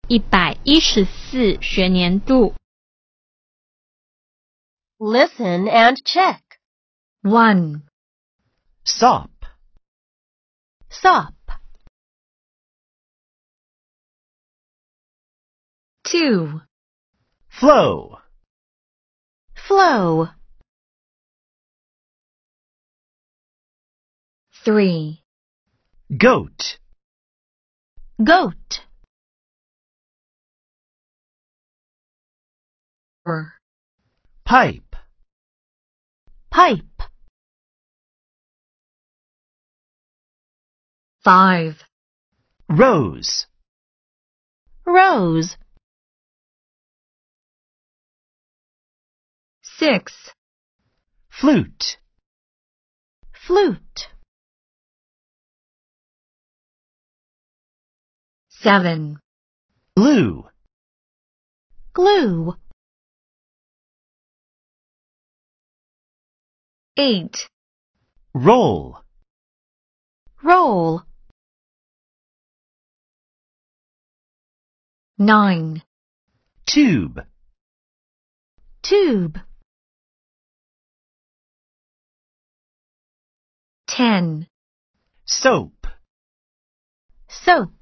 114学年度。 Listen and check. 1. Sop. Sop. 2. Flow. Flow. 3. Goat. Goat. 4. Pipe. Pipe. 5. Rose. Rose. 6. Flute. Flute. 7. Glue. Glue. 8. Roll. Roll. 9. Tube. Tube. 10. Soap. Soap.